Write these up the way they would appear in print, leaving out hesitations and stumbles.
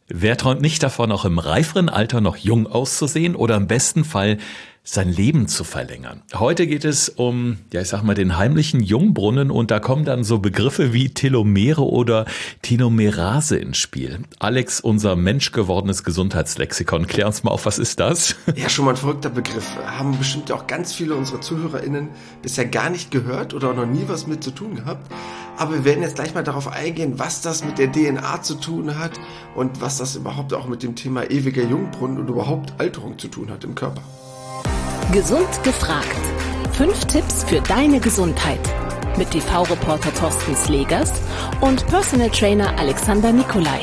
Wer träumt nicht davon, auch im reiferen Alter noch jung auszusehen oder im besten Fall sein Leben zu verlängern? Heute geht es um, den heimlichen Jungbrunnen und da kommen dann so Begriffe wie Telomere oder Telomerase ins Spiel. Alex, unser menschgewordenes Gesundheitslexikon, klär uns mal auf, was ist das? Ja, schon mal ein verrückter Begriff. Haben bestimmt auch ganz viele unserer ZuhörerInnen bisher gar nicht gehört oder noch nie was mit zu tun gehabt. Aber wir werden jetzt gleich mal darauf eingehen, was das mit der DNA zu tun hat und was das überhaupt auch mit dem Thema ewiger Jungbrunnen und überhaupt Alterung zu tun hat im Körper. Gesund gefragt. 5 Tipps für deine Gesundheit. Mit TV-Reporter Thorsten Slegers und Personal Trainer Alexander Nikolai.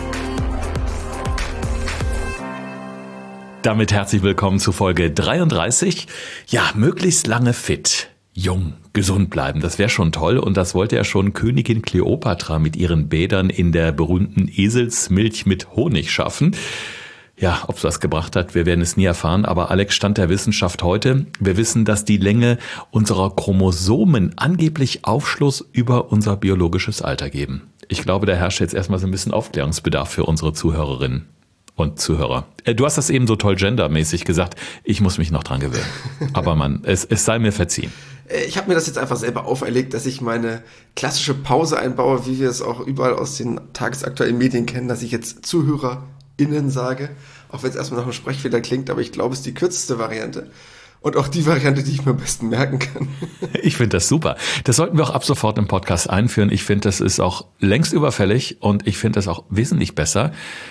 Damit herzlich willkommen zu Folge 33. Ja, möglichst lange fit, jung, gesund bleiben. Das wäre schon toll und das wollte ja schon Königin Kleopatra mit ihren Bädern in der berühmten Eselsmilch mit Honig schaffen. Ja, ob es das gebracht hat, wir werden es nie erfahren, aber Alex, Stand der Wissenschaft heute. Wir wissen, dass die Länge unserer Chromosomen angeblich Aufschluss über unser biologisches Alter geben. Ich glaube, da herrscht jetzt erstmal so ein bisschen Aufklärungsbedarf für unsere Zuhörerinnen und Zuhörer. Du hast das eben so toll gendermäßig gesagt, ich muss mich noch dran gewöhnen. Aber Mann, es sei mir verziehen. Ich habe mir das jetzt einfach selber auferlegt, dass ich meine klassische Pause einbaue, wie wir es auch überall aus den tagesaktuellen Medien kennen, dass ich jetzt ZuhörerInnen sage, auch wenn es erstmal nach einem Sprechfehler klingt, aber ich glaube, es ist die kürzeste Variante. Und auch die Variante, die ich mir am besten merken kann. Ich finde das super. Das sollten wir auch ab sofort im Podcast einführen. Ich finde, das ist auch längst überfällig und ich finde das auch wesentlich besser.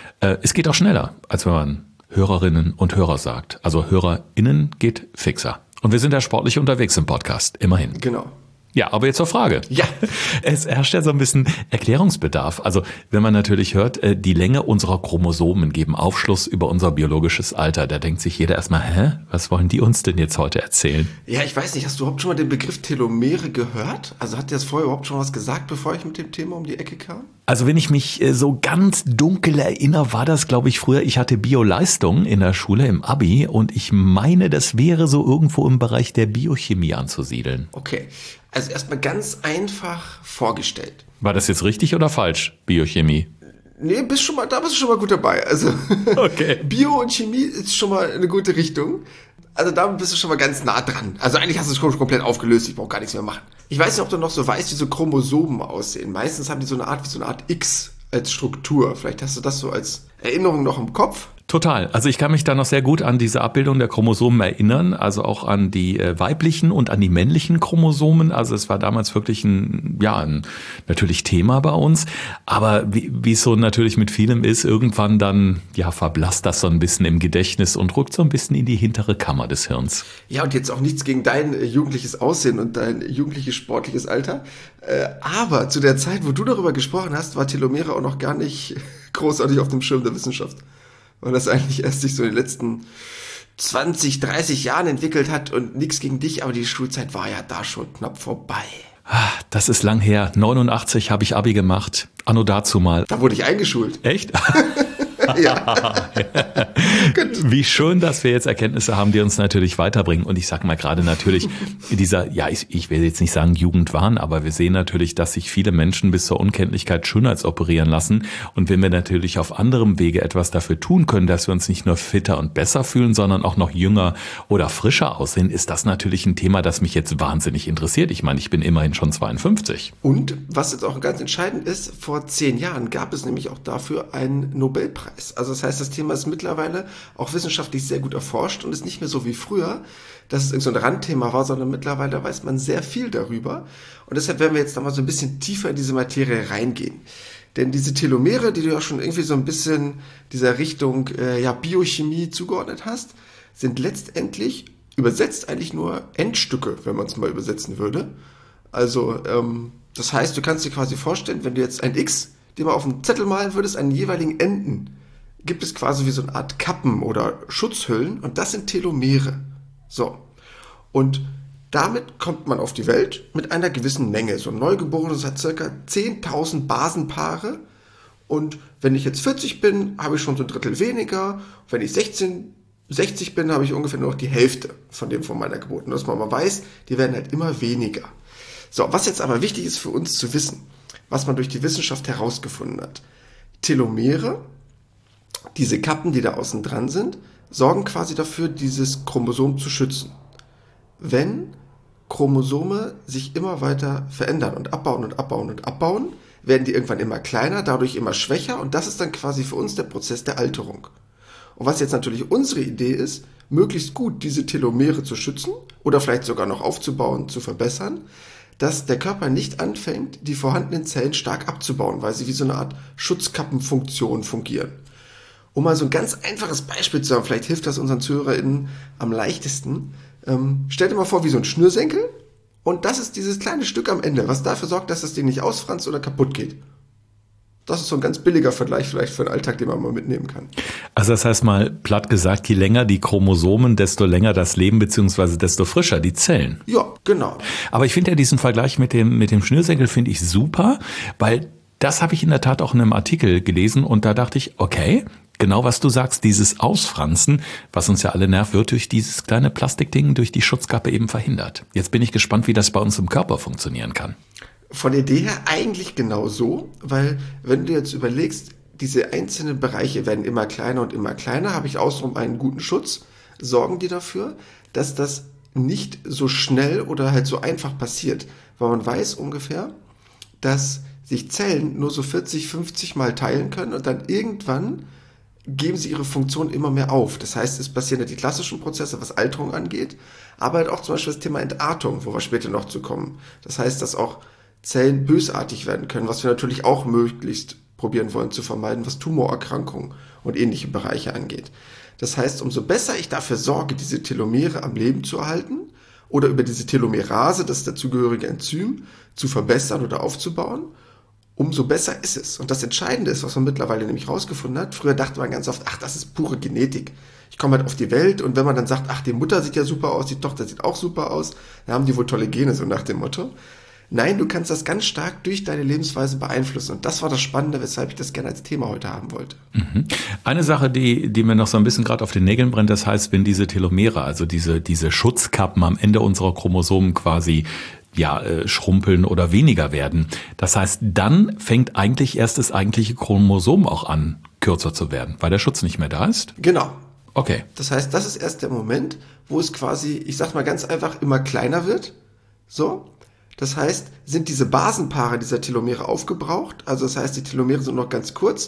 Es geht auch schneller, als wenn man Hörerinnen und Hörer sagt. Also HörerInnen geht fixer. Und wir sind ja sportlich unterwegs im Podcast, immerhin. Genau. Ja, aber jetzt zur Frage. Ja. Es herrscht ja so ein bisschen Erklärungsbedarf. Also wenn man natürlich hört, die Länge unserer Chromosomen geben Aufschluss über unser biologisches Alter, da denkt sich jeder erstmal, was wollen die uns denn jetzt heute erzählen? Ja, ich weiß nicht, hast du überhaupt schon mal den Begriff Telomere gehört? Also hat dir das vorher überhaupt schon was gesagt, bevor ich mit dem Thema um die Ecke kam? Also wenn ich mich so ganz dunkel erinnere, war das, glaube ich, früher, ich hatte Bioleistung in der Schule im Abi und ich meine, das wäre so irgendwo im Bereich der Biochemie anzusiedeln. Okay, also erstmal ganz einfach vorgestellt. War das jetzt richtig oder falsch, Biochemie? Nee, da bist du schon mal gut dabei. Also okay. Bio und Chemie ist schon mal eine gute Richtung. Also da bist du schon mal ganz nah dran. Also eigentlich hast du es schon komplett aufgelöst, ich brauche gar nichts mehr machen. Ich weiß nicht, ob du noch so weißt, wie so Chromosomen aussehen. Meistens haben die so eine Art X als Struktur. Vielleicht hast du das so als Erinnerung noch im Kopf. Total. Also ich kann mich da noch sehr gut an diese Abbildung der Chromosomen erinnern, also auch an die weiblichen und an die männlichen Chromosomen. Also es war damals wirklich ein natürlich Thema bei uns. Aber wie es so natürlich mit vielem ist, irgendwann dann verblasst das so ein bisschen im Gedächtnis und rückt so ein bisschen in die hintere Kammer des Hirns. Ja, und jetzt auch nichts gegen dein jugendliches Aussehen und dein jugendliches sportliches Alter. Aber zu der Zeit, wo du darüber gesprochen hast, war Telomere auch noch gar nicht großartig auf dem Schirm der Wissenschaft. Weil das eigentlich erst sich so in den letzten 20, 30 Jahren entwickelt hat und nichts gegen dich, aber die Schulzeit war ja da schon knapp vorbei. Das ist lang her. 89 habe ich Abi gemacht. Anno dazu mal. Da wurde ich eingeschult. Echt? Ja. Wie schön, dass wir jetzt Erkenntnisse haben, die uns natürlich weiterbringen. Und ich sag mal gerade natürlich dieser, ich will jetzt nicht sagen Jugendwahn, aber wir sehen natürlich, dass sich viele Menschen bis zur Unkenntlichkeit schönheitsoperieren lassen. Und wenn wir natürlich auf anderem Wege etwas dafür tun können, dass wir uns nicht nur fitter und besser fühlen, sondern auch noch jünger oder frischer aussehen, ist das natürlich ein Thema, das mich jetzt wahnsinnig interessiert. Ich meine, ich bin immerhin schon 52. Und was jetzt auch ganz entscheidend ist, vor 10 Jahren gab es nämlich auch dafür einen Nobelpreis. Also das heißt, das Thema ist mittlerweile auch wissenschaftlich sehr gut erforscht und ist nicht mehr so wie früher, dass es irgend so ein Randthema war, sondern mittlerweile weiß man sehr viel darüber. Und deshalb werden wir jetzt nochmal so ein bisschen tiefer in diese Materie reingehen. Denn diese Telomere, die du ja schon irgendwie so ein bisschen dieser Richtung Biochemie zugeordnet hast, sind letztendlich übersetzt eigentlich nur Endstücke, wenn man es mal übersetzen würde. Also das heißt, du kannst dir quasi vorstellen, wenn du jetzt ein X, den man auf dem Zettel malen würdest, an den jeweiligen Enden, gibt es quasi wie so eine Art Kappen oder Schutzhüllen und das sind Telomere. So. Und damit kommt man auf die Welt mit einer gewissen Menge. So ein Neugeborenes hat ca. 10.000 Basenpaare und wenn ich jetzt 40 bin, habe ich schon so ein Drittel weniger. Wenn ich 60 bin, habe ich ungefähr nur noch die Hälfte von dem von meiner Geburt. Und dass man mal weiß, die werden halt immer weniger. So, was jetzt aber wichtig ist für uns zu wissen, was man durch die Wissenschaft herausgefunden hat. Telomere Diese Kappen, die da außen dran sind, sorgen quasi dafür, dieses Chromosom zu schützen. Wenn Chromosome sich immer weiter verändern und abbauen und abbauen und abbauen, werden die irgendwann immer kleiner, dadurch immer schwächer und das ist dann quasi für uns der Prozess der Alterung. Und was jetzt natürlich unsere Idee ist, möglichst gut diese Telomere zu schützen oder vielleicht sogar noch aufzubauen, zu verbessern, dass der Körper nicht anfängt, die vorhandenen Zellen stark abzubauen, weil sie wie so eine Art Schutzkappenfunktion fungieren. Um mal so ein ganz einfaches Beispiel zu haben, vielleicht hilft das unseren ZuhörerInnen am leichtesten. Stell dir mal vor, wie so ein Schnürsenkel und das ist dieses kleine Stück am Ende, was dafür sorgt, dass das Ding nicht ausfranst oder kaputt geht. Das ist so ein ganz billiger Vergleich vielleicht für den Alltag, den man mal mitnehmen kann. Also das heißt mal platt gesagt, je länger die Chromosomen, desto länger das Leben, beziehungsweise desto frischer die Zellen. Ja, genau. Aber ich finde ja diesen Vergleich mit dem Schnürsenkel finde ich super, weil das habe ich in der Tat auch in einem Artikel gelesen und da dachte ich, okay, genau was du sagst, dieses Ausfransen, was uns ja alle nervt, wird durch dieses kleine Plastikding, durch die Schutzkappe eben verhindert. Jetzt bin ich gespannt, wie das bei uns im Körper funktionieren kann. Von der Idee her eigentlich genau so, weil wenn du jetzt überlegst, diese einzelnen Bereiche werden immer kleiner, habe ich außenrum einen guten Schutz, sorgen die dafür, dass das nicht so schnell oder halt so einfach passiert, weil man weiß ungefähr, dass sich Zellen nur so 40, 50 Mal teilen können und dann irgendwann geben sie ihre Funktion immer mehr auf. Das heißt, es passieren ja die klassischen Prozesse, was Alterung angeht, aber halt auch zum Beispiel das Thema Entartung, wo wir später noch zu kommen. Das heißt, dass auch Zellen bösartig werden können, was wir natürlich auch möglichst probieren wollen zu vermeiden, was Tumorerkrankungen und ähnliche Bereiche angeht. Das heißt, umso besser ich dafür sorge, diese Telomere am Leben zu erhalten oder über diese Telomerase, das dazugehörige Enzym, zu verbessern oder aufzubauen, umso besser ist es. Und das Entscheidende ist, was man mittlerweile nämlich rausgefunden hat, früher dachte man ganz oft, ach, das ist pure Genetik. Ich komme halt auf die Welt und wenn man dann sagt, ach, die Mutter sieht ja super aus, die Tochter sieht auch super aus, dann haben die wohl tolle Gene, so nach dem Motto. Nein, du kannst das ganz stark durch deine Lebensweise beeinflussen. Und das war das Spannende, weshalb ich das gerne als Thema heute haben wollte. Eine Sache, die mir noch so ein bisschen gerade auf den Nägeln brennt, das heißt, wenn diese Telomere, also diese Schutzkappen am Ende unserer Chromosomen quasi schrumpeln oder weniger werden. Das heißt, dann fängt eigentlich erst das eigentliche Chromosom auch an, kürzer zu werden, weil der Schutz nicht mehr da ist? Genau. Okay. Das heißt, das ist erst der Moment, wo es quasi, ich sag mal ganz einfach, immer kleiner wird. So. Das heißt, sind diese Basenpaare dieser Telomere aufgebraucht, also das heißt, die Telomere sind noch ganz kurz,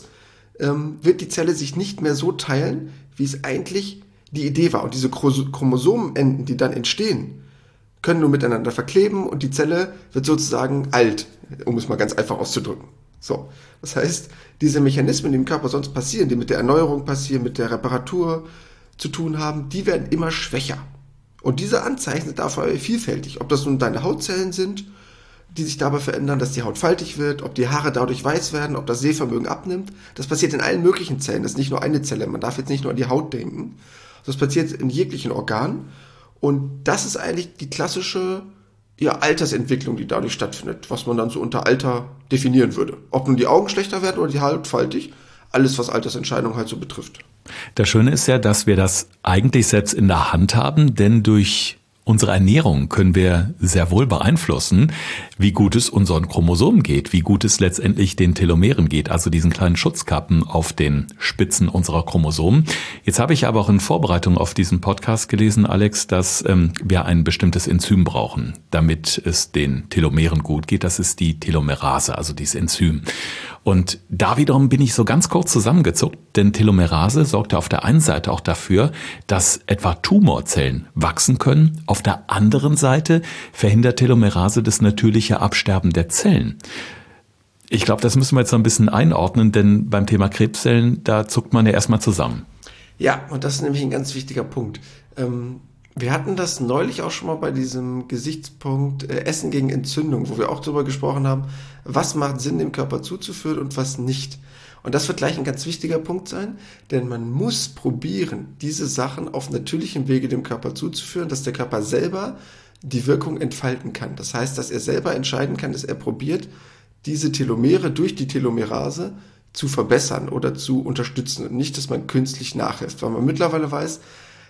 wird die Zelle sich nicht mehr so teilen, wie es eigentlich die Idee war. Und diese Chromosomenenden, die dann entstehen, können nur miteinander verkleben und die Zelle wird sozusagen alt, um es mal ganz einfach auszudrücken. So, das heißt, diese Mechanismen, die im Körper sonst passieren, die mit der Erneuerung passieren, mit der Reparatur zu tun haben, die werden immer schwächer. Und diese Anzeichen sind dafür vielfältig. Ob das nun deine Hautzellen sind, die sich dabei verändern, dass die Haut faltig wird, ob die Haare dadurch weiß werden, ob das Sehvermögen abnimmt. Das passiert in allen möglichen Zellen. Das ist nicht nur eine Zelle. Man darf jetzt nicht nur an die Haut denken. Das passiert in jeglichen Organen. Und das ist eigentlich die klassische Altersentwicklung, die dadurch stattfindet, was man dann so unter Alter definieren würde. Ob nun die Augen schlechter werden oder die Haut faltig, alles, was Altersentscheidungen halt so betrifft. Das Schöne ist ja, dass wir das eigentlich selbst in der Hand haben, denn durch unsere Ernährung können wir sehr wohl beeinflussen, wie gut es unseren Chromosomen geht, wie gut es letztendlich den Telomeren geht, also diesen kleinen Schutzkappen auf den Spitzen unserer Chromosomen. Jetzt habe ich aber auch in Vorbereitung auf diesen Podcast gelesen, Alex, dass wir ein bestimmtes Enzym brauchen, damit es den Telomeren gut geht. Das ist die Telomerase, also dieses Enzym. Und da wiederum bin ich so ganz kurz zusammengezuckt, denn Telomerase sorgt ja auf der einen Seite auch dafür, dass etwa Tumorzellen wachsen können. Auf der anderen Seite verhindert Telomerase das natürliche Absterben der Zellen. Ich glaube, das müssen wir jetzt noch ein bisschen einordnen, denn beim Thema Krebszellen, da zuckt man ja erstmal zusammen. Ja, und das ist nämlich ein ganz wichtiger Punkt. Wir hatten das neulich auch schon mal bei diesem Gesichtspunkt Essen gegen Entzündung, wo wir auch darüber gesprochen haben, was macht Sinn, dem Körper zuzuführen und was nicht. Und das wird gleich ein ganz wichtiger Punkt sein, denn man muss probieren, diese Sachen auf natürlichem Wege dem Körper zuzuführen, dass der Körper selber die Wirkung entfalten kann. Das heißt, dass er selber entscheiden kann, dass er probiert, diese Telomere durch die Telomerase zu verbessern oder zu unterstützen und nicht, dass man künstlich nachhilft, weil man mittlerweile weiß,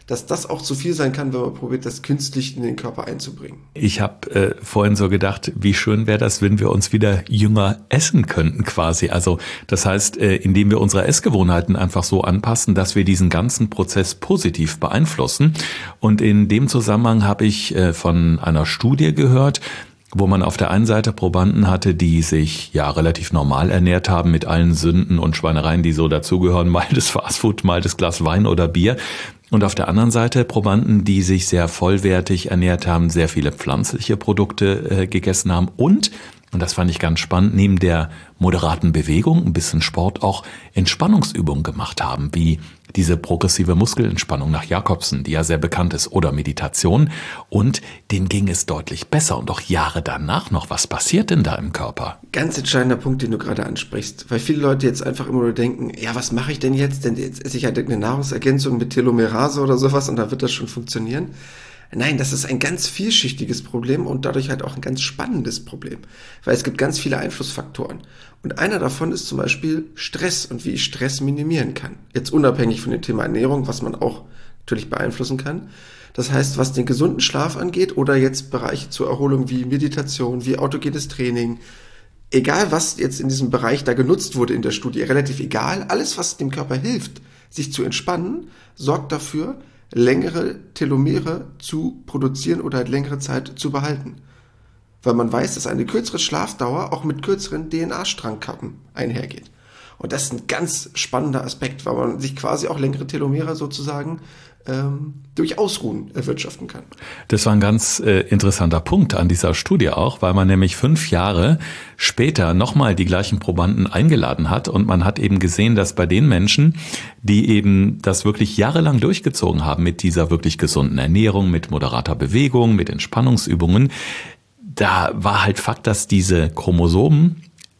dass das auch zu viel sein kann, wenn man probiert, das künstlich in den Körper einzubringen. Ich habe vorhin so gedacht, wie schön wäre das, wenn wir uns wieder jünger essen könnten quasi. Also das heißt, indem wir unsere Essgewohnheiten einfach so anpassen, dass wir diesen ganzen Prozess positiv beeinflussen. Und in dem Zusammenhang habe ich von einer Studie gehört, wo man auf der einen Seite Probanden hatte, die sich ja relativ normal ernährt haben mit allen Sünden und Schweinereien, die so dazugehören, mal das Fastfood, mal das Glas Wein oder Bier. Und auf der anderen Seite Probanden, die sich sehr vollwertig ernährt haben, sehr viele pflanzliche Produkte gegessen haben und das fand ich ganz spannend, neben der moderaten Bewegung, ein bisschen Sport, auch Entspannungsübungen gemacht haben, wie diese progressive Muskelentspannung nach Jacobsen, die ja sehr bekannt ist, oder Meditation. Und denen ging es deutlich besser. Und auch Jahre danach noch. Was passiert denn da im Körper? Ganz entscheidender Punkt, den du gerade ansprichst. Weil viele Leute jetzt einfach immer nur denken, ja, was mache ich denn jetzt? Denn jetzt esse ich halt eine Nahrungsergänzung mit Telomerase oder sowas und da wird das schon funktionieren. Nein, das ist ein ganz vielschichtiges Problem und dadurch halt auch ein ganz spannendes Problem, weil es gibt ganz viele Einflussfaktoren. Und einer davon ist zum Beispiel Stress und wie ich Stress minimieren kann. Jetzt unabhängig von dem Thema Ernährung, was man auch natürlich beeinflussen kann. Das heißt, was den gesunden Schlaf angeht oder jetzt Bereiche zur Erholung wie Meditation, wie autogenes Training, egal was jetzt in diesem Bereich da genutzt wurde in der Studie, relativ egal, alles was dem Körper hilft, sich zu entspannen, sorgt dafür, längere Telomere zu produzieren oder halt längere Zeit zu behalten. Weil man weiß, dass eine kürzere Schlafdauer auch mit kürzeren DNA-Strangkappen einhergeht. Und das ist ein ganz spannender Aspekt, weil man sich quasi auch längere Telomere sozusagen durch Ausruhen erwirtschaften kann. Das war ein ganz interessanter Punkt an dieser Studie auch, weil man nämlich 5 Jahre später nochmal die gleichen Probanden eingeladen hat und man hat eben gesehen, dass bei den Menschen, die eben das wirklich jahrelang durchgezogen haben mit dieser wirklich gesunden Ernährung, mit moderater Bewegung, mit Entspannungsübungen, da war halt Fakt, dass diese Chromosomen,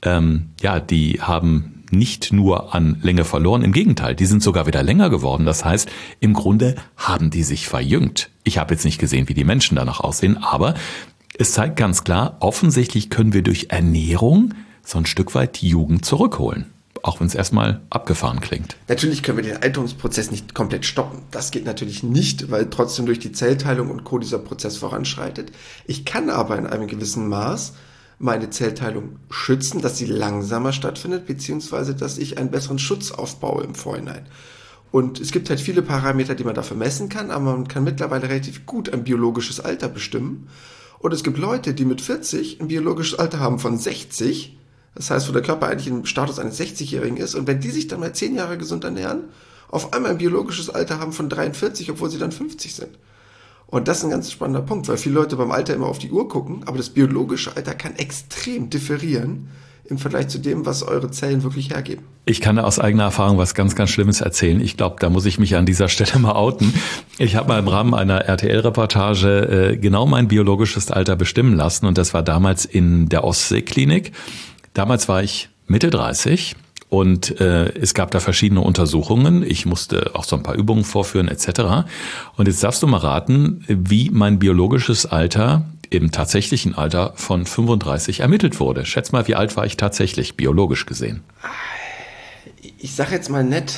die haben nicht nur an Länge verloren, im Gegenteil, die sind sogar wieder länger geworden. Das heißt, im Grunde haben die sich verjüngt. Ich habe jetzt nicht gesehen, wie die Menschen danach aussehen, aber es zeigt ganz klar, offensichtlich können wir durch Ernährung so ein Stück weit die Jugend zurückholen. Auch wenn es erstmal abgefahren klingt. Natürlich können wir den Alterungsprozess nicht komplett stoppen. Das geht natürlich nicht, weil trotzdem durch die Zellteilung und Co. dieser Prozess voranschreitet. Ich kann aber in einem gewissen Maß meine Zellteilung schützen, dass sie langsamer stattfindet, beziehungsweise dass ich einen besseren Schutz aufbaue im Vorhinein. Und es gibt halt viele Parameter, die man dafür messen kann, aber man kann mittlerweile relativ gut ein biologisches Alter bestimmen. Und es gibt Leute, die mit 40 ein biologisches Alter haben von 60, das heißt, wo der Körper eigentlich im Status eines 60-Jährigen ist, und wenn die sich dann mal 10 Jahre gesund ernähren, auf einmal ein biologisches Alter haben von 43, obwohl sie dann 50 sind. Und das ist ein ganz spannender Punkt, weil viele Leute beim Alter immer auf die Uhr gucken, aber das biologische Alter kann extrem differieren im Vergleich zu dem, was eure Zellen wirklich hergeben. Ich kann da aus eigener Erfahrung was ganz, ganz Schlimmes erzählen. Ich glaube, da muss ich mich an dieser Stelle mal outen. Ich habe mal im Rahmen einer RTL-Reportage genau mein biologisches Alter bestimmen lassen und das war damals in der Ostseeklinik. Damals war ich Mitte 30. Und es gab da verschiedene Untersuchungen. Ich musste auch so ein paar Übungen vorführen etc. Und jetzt darfst du mal raten, wie mein biologisches Alter im tatsächlichen Alter von 35 ermittelt wurde. Schätz mal, wie alt war ich tatsächlich, biologisch gesehen? Ich sag jetzt mal nett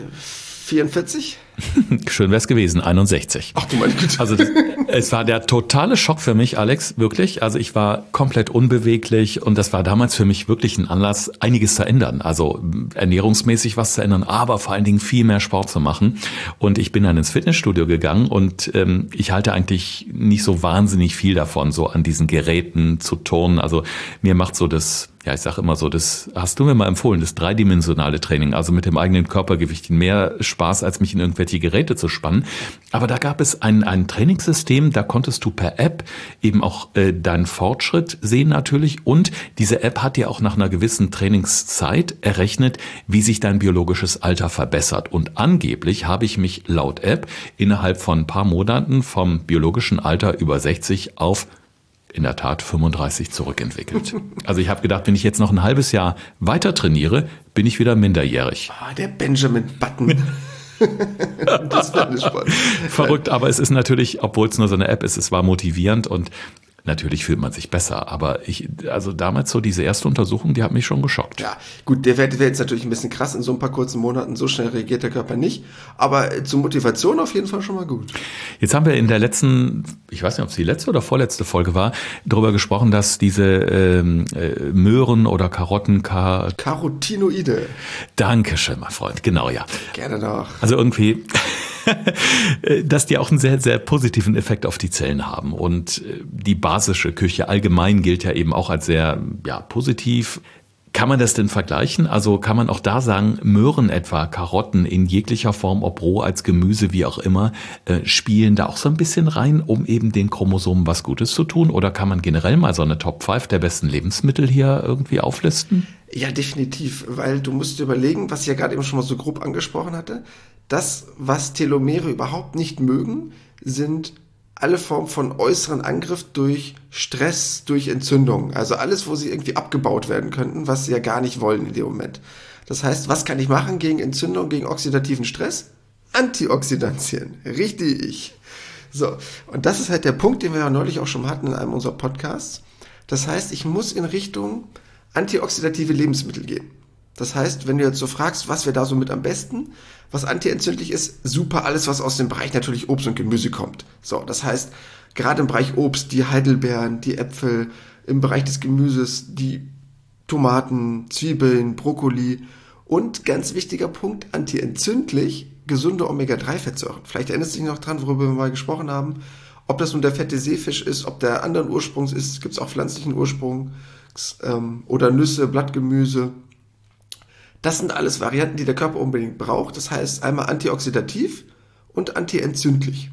44? Schön wär's gewesen, 61. Ach du meine Güte. Also es war der totale Schock für mich, Alex, wirklich. Also ich war komplett unbeweglich und das war damals für mich wirklich ein Anlass, einiges zu ändern. Also ernährungsmäßig was zu ändern, aber vor allen Dingen viel mehr Sport zu machen. Und ich bin dann ins Fitnessstudio gegangen und ich halte eigentlich nicht so wahnsinnig viel davon, so an diesen Geräten zu turnen. Also mir macht so das, ja, ich sage immer so, das hast du mir mal empfohlen, das dreidimensionale Training, also mit dem eigenen Körpergewicht mehr Spaß, als mich in irgendwelche Geräte zu spannen. Aber da gab es ein Trainingssystem, da konntest du per App eben auch deinen Fortschritt sehen natürlich und diese App hat dir auch nach einer gewissen Trainingszeit errechnet, wie sich dein biologisches Alter verbessert. Und angeblich habe ich mich laut App innerhalb von ein paar Monaten vom biologischen Alter über 60 auf in der Tat 35 zurückentwickelt. Also ich habe gedacht, wenn ich jetzt noch ein halbes Jahr weiter trainiere, bin ich wieder minderjährig. Der Benjamin Button. Das fand ich spannend. Verrückt, aber es ist natürlich, obwohl es nur so eine App ist, es war motivierend und Natürlich fühlt man sich besser, aber also damals so diese erste Untersuchung, die hat mich schon geschockt. Ja, gut, der wäre jetzt natürlich ein bisschen krass in so ein paar kurzen Monaten, so schnell reagiert der Körper nicht, aber zur Motivation auf jeden Fall schon mal gut. Jetzt haben wir in der letzten, ich weiß nicht, ob es die letzte oder vorletzte Folge war, darüber gesprochen, dass diese Möhren oder Karotten... Carotinoide. Dankeschön, mein Freund, genau, ja. Gerne doch. Also irgendwie... dass die auch einen sehr, sehr positiven Effekt auf die Zellen haben. Und die basische Küche allgemein gilt ja eben auch als sehr positiv. Kann man das denn vergleichen? Also kann man auch da sagen, Möhren etwa, Karotten in jeglicher Form, ob roh als Gemüse, wie auch immer, spielen da auch so ein bisschen rein, um eben den Chromosomen was Gutes zu tun? Oder kann man generell mal so eine Top 5 der besten Lebensmittel hier irgendwie auflisten? Ja, definitiv, weil du musst dir überlegen, was ich ja gerade eben schon mal so grob angesprochen hatte, das, was Telomere überhaupt nicht mögen, sind alle Formen von äußeren Angriff durch Stress, durch Entzündung. Also alles, wo sie irgendwie abgebaut werden könnten, was sie ja gar nicht wollen in dem Moment. Das heißt, was kann ich machen gegen Entzündung, gegen oxidativen Stress? Antioxidantien. Richtig. So, und das ist halt der Punkt, den wir ja neulich auch schon hatten in einem unserer Podcasts. Das heißt, ich muss in Richtung antioxidative Lebensmittel gehen. Das heißt, wenn du jetzt so fragst, was wäre da so mit am besten, was antientzündlich ist, super alles, was aus dem Bereich natürlich Obst und Gemüse kommt. So, das heißt, gerade im Bereich Obst, die Heidelbeeren, die Äpfel, im Bereich des Gemüses, die Tomaten, Zwiebeln, Brokkoli und ganz wichtiger Punkt, antientzündlich, gesunde Omega-3-Fettsäuren. Vielleicht erinnerst du dich noch dran, worüber wir mal gesprochen haben, ob das nun der fette Seefisch ist, ob der anderen Ursprungs ist, gibt es auch pflanzlichen Ursprung oder Nüsse, Blattgemüse. Das sind alles Varianten, die der Körper unbedingt braucht. Das heißt einmal antioxidativ und antientzündlich.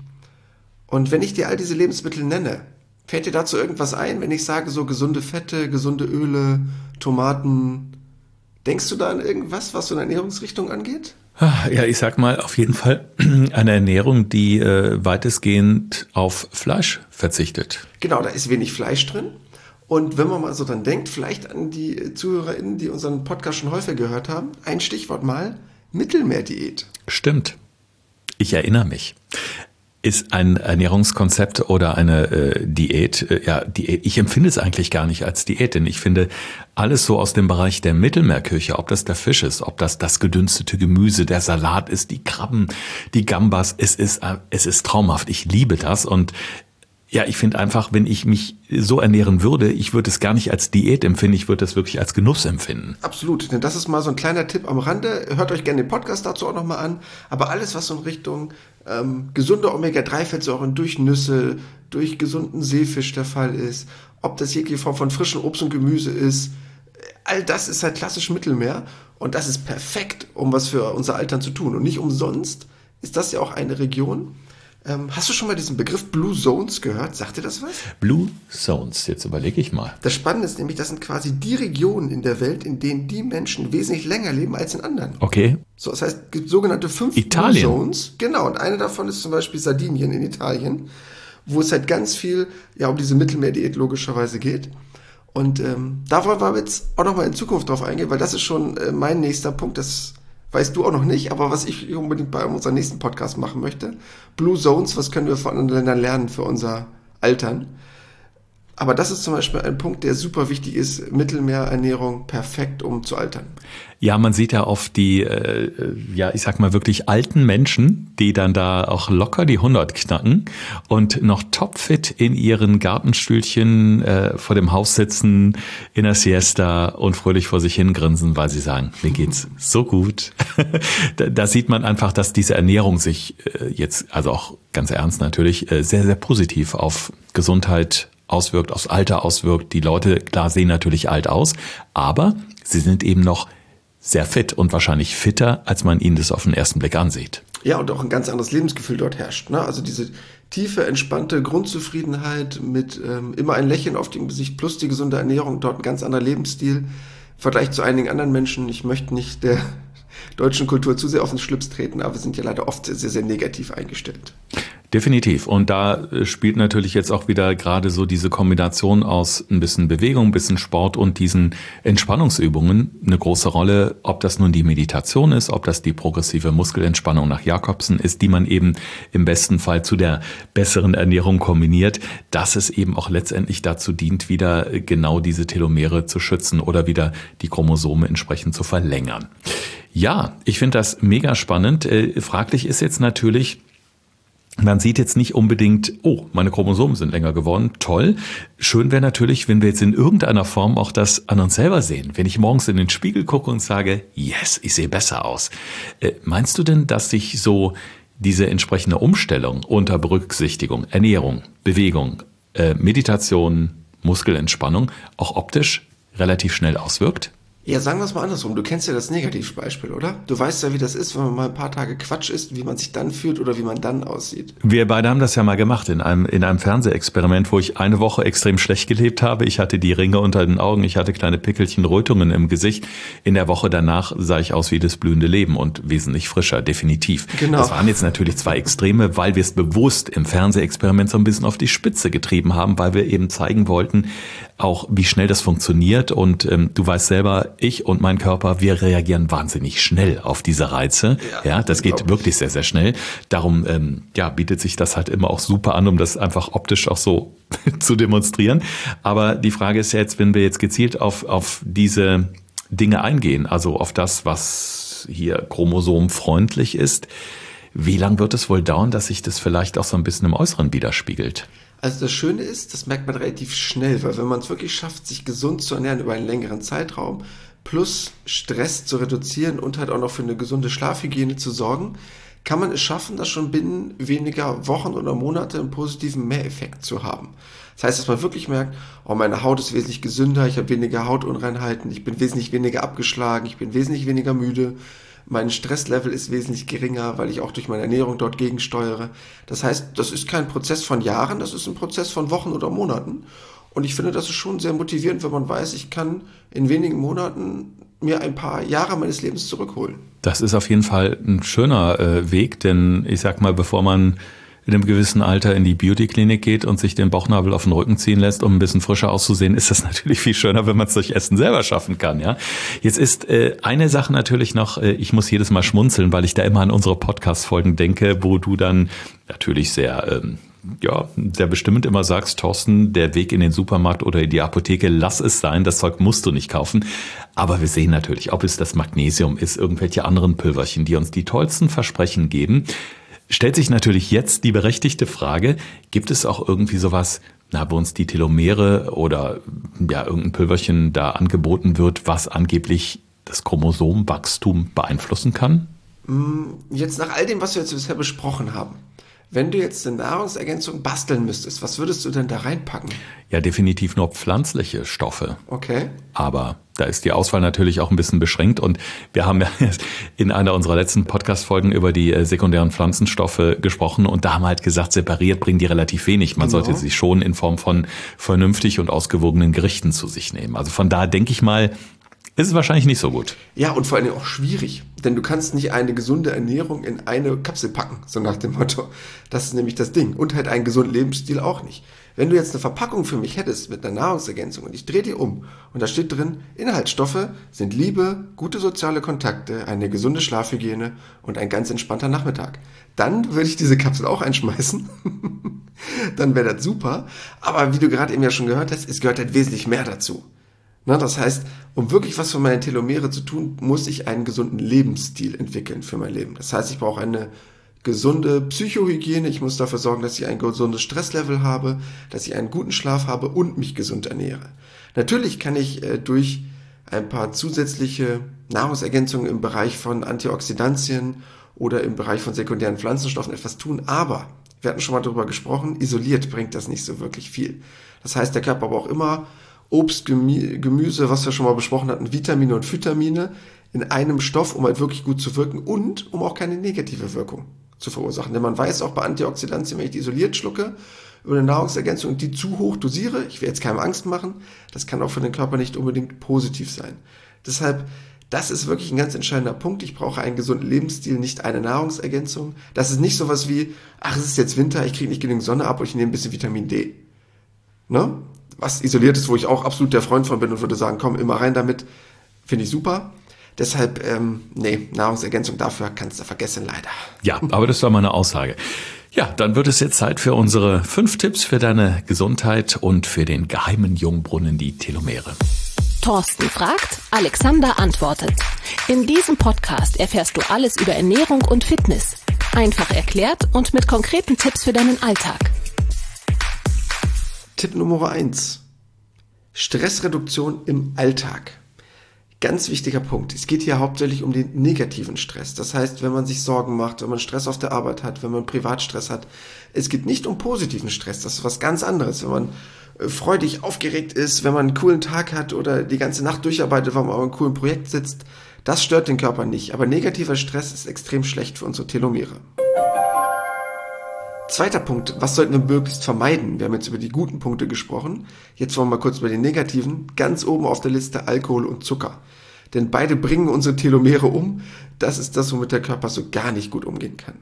Und wenn ich dir all diese Lebensmittel nenne, fällt dir dazu irgendwas ein, wenn ich sage so gesunde Fette, gesunde Öle, Tomaten? Denkst du da an irgendwas, was so eine Ernährungsrichtung angeht? Ja, ich sag mal auf jeden Fall eine Ernährung, die weitestgehend auf Fleisch verzichtet. Genau, da ist wenig Fleisch drin. Und wenn man mal so dann denkt, vielleicht an die ZuhörerInnen, die unseren Podcast schon häufig gehört haben, ein Stichwort mal, Mittelmeerdiät. Stimmt. Ich erinnere mich. Ist ein Ernährungskonzept oder eine Diät, Diät. Ich empfinde es eigentlich gar nicht als Diät, denn ich finde alles so aus dem Bereich der Mittelmeerküche, ob das der Fisch ist, ob das gedünstete Gemüse, der Salat ist, die Krabben, die Gambas, es ist traumhaft. Ich liebe das und ja, ich finde einfach, wenn ich mich so ernähren würde, ich würde es gar nicht als Diät empfinden, ich würde es wirklich als Genuss empfinden. Absolut, denn das ist mal so ein kleiner Tipp am Rande. Hört euch gerne den Podcast dazu auch nochmal an. Aber alles, was so in Richtung gesunde Omega-3-Fettsäuren durch Nüsse, durch gesunden Seefisch der Fall ist, ob das jegliche Form von frischem Obst und Gemüse ist, all das ist halt klassisch Mittelmeer und das ist perfekt, um was für unser Altern zu tun. Und nicht umsonst ist das ja auch eine Region. Hast du schon mal diesen Begriff Blue Zones gehört? Sagt dir das was? Blue Zones, jetzt überlege ich mal. Das Spannende ist nämlich, das sind quasi die Regionen in der Welt, in denen die Menschen wesentlich länger leben als in anderen. Okay. So, das heißt, es gibt sogenannte 5 Italien. Blue Zones. Genau, und eine davon ist zum Beispiel Sardinien in Italien, wo es halt ganz viel um diese Mittelmeerdiät logischerweise geht. Und da wollen wir jetzt auch nochmal in Zukunft drauf eingehen, weil das ist schon mein nächster Punkt, das weißt du auch noch nicht, aber was ich unbedingt bei unserem nächsten Podcast machen möchte. Blue Zones, was können wir von anderen Ländern lernen für unser Altern? Aber das ist zum Beispiel ein Punkt, der super wichtig ist. Mittelmeerernährung, perfekt, um zu altern. Ja, man sieht ja oft die, ich sag mal wirklich alten Menschen, die dann da auch locker die 100 knacken und noch topfit in ihren Gartenstühlchen vor dem Haus sitzen, in der Siesta und fröhlich vor sich hingrinsen, weil sie sagen, mir geht's so gut. Da sieht man einfach, dass diese Ernährung sich jetzt, also auch ganz ernst natürlich, sehr, sehr positiv auf Gesundheit auswirkt, aufs Alter auswirkt. Die Leute, klar, sehen natürlich alt aus, aber sie sind eben noch sehr fit und wahrscheinlich fitter, als man ihnen das auf den ersten Blick ansieht. Ja, und auch ein ganz anderes Lebensgefühl dort herrscht. Ne? Also diese tiefe, entspannte Grundzufriedenheit mit immer ein Lächeln auf dem Gesicht plus die gesunde Ernährung, dort ein ganz anderer Lebensstil im Vergleich zu einigen anderen Menschen. Ich möchte nicht der deutschen Kultur zu sehr auf den Schlips treten, aber wir sind ja leider oft sehr, sehr negativ eingestellt. Definitiv. Und da spielt natürlich jetzt auch wieder gerade so diese Kombination aus ein bisschen Bewegung, ein bisschen Sport und diesen Entspannungsübungen eine große Rolle, ob das nun die Meditation ist, ob das die progressive Muskelentspannung nach Jakobsen ist, die man eben im besten Fall zu der besseren Ernährung kombiniert, dass es eben auch letztendlich dazu dient, wieder genau diese Telomere zu schützen oder wieder die Chromosome entsprechend zu verlängern. Ja, ich finde das mega spannend. Fraglich ist jetzt natürlich, man sieht jetzt nicht unbedingt, oh, meine Chromosomen sind länger geworden, toll. Schön wäre natürlich, wenn wir jetzt in irgendeiner Form auch das an uns selber sehen. Wenn ich morgens in den Spiegel gucke und sage, yes, ich sehe besser aus. Meinst du denn, dass sich so diese entsprechende Umstellung unter Berücksichtigung, Ernährung, Bewegung, Meditation, Muskelentspannung auch optisch relativ schnell auswirkt? Ja, sagen wir es mal andersrum. Du kennst ja das Negativbeispiel, oder? Du weißt ja, wie das ist, wenn man mal ein paar Tage Quatsch isst, wie man sich dann fühlt oder wie man dann aussieht. Wir beide haben das ja mal gemacht in einem Fernsehexperiment, wo ich eine Woche extrem schlecht gelebt habe. Ich hatte die Ringe unter den Augen, ich hatte kleine Pickelchen, Rötungen im Gesicht. In der Woche danach sah ich aus wie das blühende Leben und wesentlich frischer, definitiv. Genau. Das waren jetzt natürlich zwei Extreme, weil wir es bewusst im Fernsehexperiment so ein bisschen auf die Spitze getrieben haben, weil wir eben zeigen wollten, auch wie schnell das funktioniert. Und du weißt selber, ich und mein Körper, wir reagieren wahnsinnig schnell auf diese Reize. Ja, das geht wirklich sehr, sehr schnell. Darum bietet sich das halt immer auch super an, um das einfach optisch auch so zu demonstrieren. Aber die Frage ist ja jetzt, wenn wir jetzt gezielt auf diese Dinge eingehen, also auf das, was hier chromosomfreundlich ist, wie lang wird es wohl dauern, dass sich das vielleicht auch so ein bisschen im Äußeren widerspiegelt? Also das Schöne ist, das merkt man relativ schnell, weil wenn man es wirklich schafft, sich gesund zu ernähren über einen längeren Zeitraum, plus Stress zu reduzieren und halt auch noch für eine gesunde Schlafhygiene zu sorgen, kann man es schaffen, das schon binnen weniger Wochen oder Monate einen positiven Mehreffekt zu haben. Das heißt, dass man wirklich merkt, oh, meine Haut ist wesentlich gesünder, ich habe weniger Hautunreinheiten, ich bin wesentlich weniger abgeschlagen, ich bin wesentlich weniger müde, mein Stresslevel ist wesentlich geringer, weil ich auch durch meine Ernährung dort gegensteuere. Das heißt, das ist kein Prozess von Jahren, das ist ein Prozess von Wochen oder Monaten. Und ich finde, das ist schon sehr motivierend, wenn man weiß, ich kann in wenigen Monaten mir ein paar Jahre meines Lebens zurückholen. Das ist auf jeden Fall ein schöner Weg, denn ich sag mal, bevor man in einem gewissen Alter in die Beauty-Klinik geht und sich den Bauchnabel auf den Rücken ziehen lässt, um ein bisschen frischer auszusehen, ist das natürlich viel schöner, wenn man es durch Essen selber schaffen kann. Ja, jetzt ist eine Sache natürlich noch, ich muss jedes Mal schmunzeln, weil ich da immer an unsere Podcast-Folgen denke, wo du dann natürlich sehr bestimmend immer sagst, Thorsten, der Weg in den Supermarkt oder in die Apotheke, lass es sein, das Zeug musst du nicht kaufen. Aber wir sehen natürlich, ob es das Magnesium ist, irgendwelche anderen Pülverchen, die uns die tollsten Versprechen geben. Stellt sich natürlich jetzt die berechtigte Frage, gibt es auch irgendwie sowas, wo uns die Telomere oder irgendein Pülverchen da angeboten wird, was angeblich das Chromosomwachstum beeinflussen kann? Jetzt nach all dem, was wir jetzt bisher besprochen haben, wenn du jetzt eine Nahrungsergänzung basteln müsstest, was würdest du denn da reinpacken? Ja, definitiv nur pflanzliche Stoffe. Okay. Aber da ist die Auswahl natürlich auch ein bisschen beschränkt und wir haben ja in einer unserer letzten Podcast-Folgen über die sekundären Pflanzenstoffe gesprochen und da haben wir halt gesagt, separiert bringen die relativ wenig. Man sollte sie schon in Form von vernünftig und ausgewogenen Gerichten zu sich nehmen. Also von da denke ich mal, ist es wahrscheinlich nicht so gut. Ja, und vor allem auch schwierig, denn du kannst nicht eine gesunde Ernährung in eine Kapsel packen, so nach dem Motto. Das ist nämlich das Ding. Und halt einen gesunden Lebensstil auch nicht. Wenn du jetzt eine Verpackung für mich hättest mit einer Nahrungsergänzung und ich drehe die um und da steht drin, Inhaltsstoffe sind Liebe, gute soziale Kontakte, eine gesunde Schlafhygiene und ein ganz entspannter Nachmittag, dann würde ich diese Kapsel auch einschmeißen. Dann wäre das super. Aber wie du gerade eben ja schon gehört hast, es gehört halt wesentlich mehr dazu. Na, das heißt, um wirklich was für meine Telomere zu tun, muss ich einen gesunden Lebensstil entwickeln für mein Leben. Das heißt, ich brauche eine gesunde Psychohygiene, ich muss dafür sorgen, dass ich ein gesundes Stresslevel habe, dass ich einen guten Schlaf habe und mich gesund ernähre. Natürlich kann ich durch ein paar zusätzliche Nahrungsergänzungen im Bereich von Antioxidantien oder im Bereich von sekundären Pflanzenstoffen etwas tun, aber wir hatten schon mal darüber gesprochen, isoliert bringt das nicht so wirklich viel. Das heißt, der Körper braucht immer Obst, Gemüse, was wir schon mal besprochen hatten, Vitamine und Phytamine in einem Stoff, um halt wirklich gut zu wirken und um auch keine negative Wirkung zu verursachen. Denn man weiß auch bei Antioxidantien, wenn ich die isoliert schlucke, über eine Nahrungsergänzung und die zu hoch dosiere, ich will jetzt keinem Angst machen, das kann auch für den Körper nicht unbedingt positiv sein. Deshalb Das ist wirklich ein ganz entscheidender Punkt. Ich brauche einen gesunden Lebensstil, nicht eine Nahrungsergänzung. Das ist nicht sowas wie, ach, es ist jetzt Winter, ich kriege nicht genügend Sonne ab und ich nehme ein bisschen Vitamin D. Ne? Was isoliert ist, wo ich auch absolut der Freund von bin und würde sagen, komm, immer rein damit, finde ich super. Deshalb, Nahrungsergänzung dafür kannst du vergessen, leider. Ja, aber das war meine Aussage. Ja, dann wird es jetzt Zeit für unsere 5 Tipps für deine Gesundheit und für den geheimen Jungbrunnen, die Telomere. Thorsten fragt, Alexander antwortet. In diesem Podcast erfährst du alles über Ernährung und Fitness. Einfach erklärt und mit konkreten Tipps für deinen Alltag. Tipp Nummer 1. Stressreduktion im Alltag. Ganz wichtiger Punkt. Es geht hier hauptsächlich um den negativen Stress. Das heißt, wenn man sich Sorgen macht, wenn man Stress auf der Arbeit hat, wenn man Privatstress hat. Es geht nicht um positiven Stress. Das ist was ganz anderes. Wenn man freudig aufgeregt ist, wenn man einen coolen Tag hat oder die ganze Nacht durcharbeitet, weil man auf einem coolen Projekt sitzt, das stört den Körper nicht. Aber negativer Stress ist extrem schlecht für unsere Telomere. Zweiter Punkt, was sollten wir möglichst vermeiden? Wir haben jetzt über die guten Punkte gesprochen. Jetzt wollen wir mal kurz über die negativen. Ganz oben auf der Liste Alkohol und Zucker. Denn beide bringen unsere Telomere um. Das ist das, womit der Körper so gar nicht gut umgehen kann.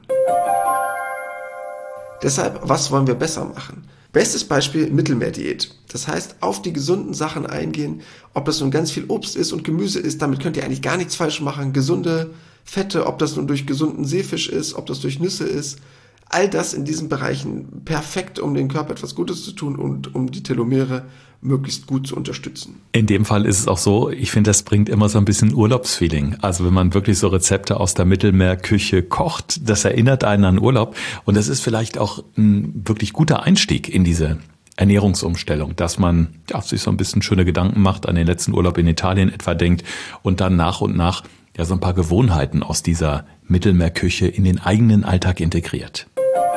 Deshalb, was wollen wir besser machen? Bestes Beispiel, Mittelmeerdiät. Das heißt, auf die gesunden Sachen eingehen, ob das nun ganz viel Obst ist und Gemüse ist, damit könnt ihr eigentlich gar nichts falsch machen. Gesunde Fette, ob das nun durch gesunden Seefisch ist, ob das durch Nüsse ist. All das in diesen Bereichen perfekt, um dem Körper etwas Gutes zu tun und um die Telomere möglichst gut zu unterstützen. In dem Fall ist es auch so, ich finde, das bringt immer so ein bisschen Urlaubsfeeling. Also wenn man wirklich so Rezepte aus der Mittelmeerküche kocht, das erinnert einen an Urlaub. Und das ist vielleicht auch ein wirklich guter Einstieg in diese Ernährungsumstellung, dass man sich so ein bisschen schöne Gedanken macht, an den letzten Urlaub in Italien etwa denkt und dann nach und nach so ein paar Gewohnheiten aus dieser Mittelmeerküche in den eigenen Alltag integriert.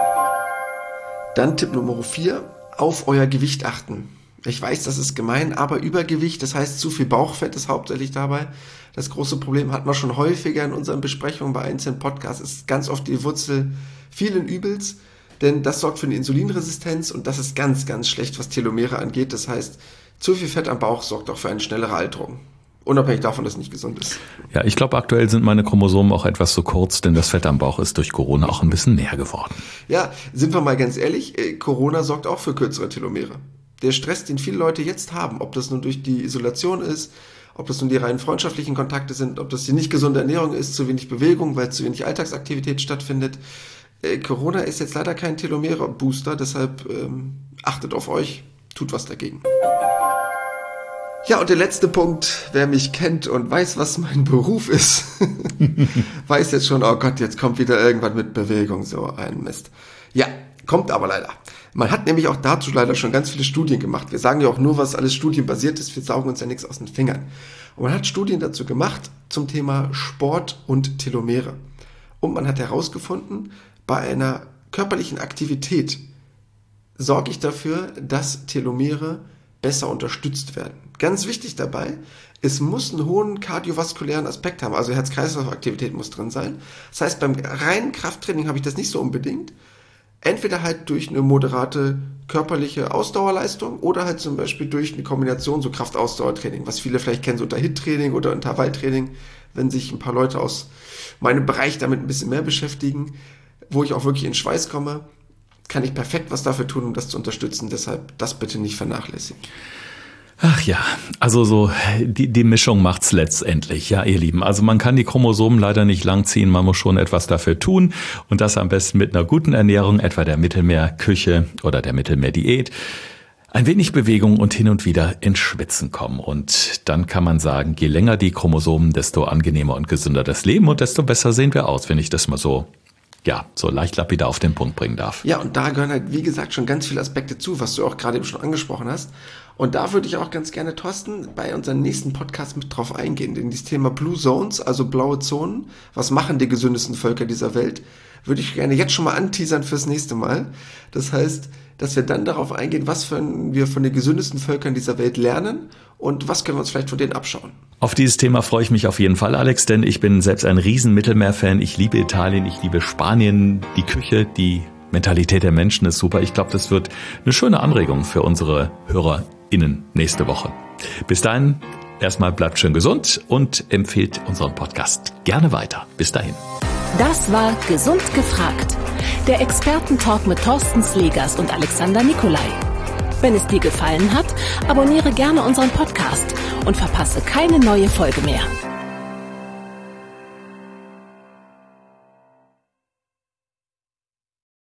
Dann Tipp Nummer 4, auf euer Gewicht achten. Ich weiß, das ist gemein, aber Übergewicht, das heißt zu viel Bauchfett ist hauptsächlich dabei. Das große Problem hatten wir schon häufiger in unseren Besprechungen bei einzelnen Podcasts, ist ganz oft die Wurzel vielen Übels, denn das sorgt für eine Insulinresistenz und das ist ganz, ganz schlecht, was Telomere angeht. Das heißt, zu viel Fett am Bauch sorgt auch für eine schnellere Alterung. Unabhängig davon, dass es nicht gesund ist. Ja, ich glaube, aktuell sind meine Chromosomen auch etwas zu kurz, denn das Fett am Bauch ist durch Corona auch ein bisschen mehr geworden. Ja, sind wir mal ganz ehrlich, Corona sorgt auch für kürzere Telomere. Der Stress, den viele Leute jetzt haben, ob das nun durch die Isolation ist, ob das nun die rein freundschaftlichen Kontakte sind, ob das die nicht gesunde Ernährung ist, zu wenig Bewegung, weil zu wenig Alltagsaktivität stattfindet. Corona ist jetzt leider kein Telomere-Booster, deshalb achtet auf euch, tut was dagegen. Ja, und der letzte Punkt, wer mich kennt und weiß, was mein Beruf ist, weiß jetzt schon, oh Gott, jetzt kommt wieder irgendwas mit Bewegung, so ein Mist. Ja, kommt aber leider. Man hat nämlich auch dazu leider schon ganz viele Studien gemacht. Wir sagen ja auch nur, was alles studienbasiert ist, wir saugen uns ja nichts aus den Fingern. Und man hat Studien dazu gemacht zum Thema Sport und Telomere. Und man hat herausgefunden, bei einer körperlichen Aktivität sorge ich dafür, dass Telomere besser unterstützt werden. Ganz wichtig dabei, es muss einen hohen kardiovaskulären Aspekt haben, also Herz-Kreislauf-Aktivität muss drin sein. Das heißt, beim reinen Krafttraining habe ich das nicht so unbedingt. Entweder halt durch eine moderate körperliche Ausdauerleistung oder halt zum Beispiel durch eine Kombination so Kraft-Ausdauertraining, was viele vielleicht kennen, so unter HIIT-Training oder Intervalltraining, wenn sich ein paar Leute aus meinem Bereich damit ein bisschen mehr beschäftigen, wo ich auch wirklich in Schweiß komme, kann ich perfekt was dafür tun, um das zu unterstützen. Deshalb das bitte nicht vernachlässigen. Ach ja, also so die Mischung macht's letztendlich, ja ihr Lieben. Also man kann die Chromosomen leider nicht langziehen, man muss schon etwas dafür tun und das am besten mit einer guten Ernährung, etwa der Mittelmeerküche oder der Mittelmeerdiät. Ein wenig Bewegung und hin und wieder ins Schwitzen kommen und dann kann man sagen, je länger die Chromosomen, desto angenehmer und gesünder das Leben und desto besser sehen wir aus, wenn ich das mal so leicht lapidar auf den Punkt bringen darf. Ja, und da gehören halt, wie gesagt, schon ganz viele Aspekte zu, was du auch gerade eben schon angesprochen hast. Und da würde ich auch ganz gerne, Thorsten, bei unserem nächsten Podcast mit drauf eingehen. Denn dieses Thema Blue Zones, also blaue Zonen, was machen die gesündesten Völker dieser Welt, würde ich gerne jetzt schon mal anteasern fürs nächste Mal. Das heißt, dass wir dann darauf eingehen, was wir von den gesündesten Völkern dieser Welt lernen und was können wir uns vielleicht von denen abschauen. Auf dieses Thema freue ich mich auf jeden Fall, Alex, denn ich bin selbst ein riesen Mittelmeer-Fan. Ich liebe Italien, ich liebe Spanien, die Küche, die Mentalität der Menschen ist super. Ich glaube, das wird eine schöne Anregung für unsere HörerInnen nächste Woche. Bis dahin, erstmal bleibt schön gesund und empfehlt unseren Podcast gerne weiter. Bis dahin. Das war Gesund gefragt. Der Expertentalk mit Thorsten Slegers und Alexander Nikolai. Wenn es dir gefallen hat, abonniere gerne unseren Podcast und verpasse keine neue Folge mehr.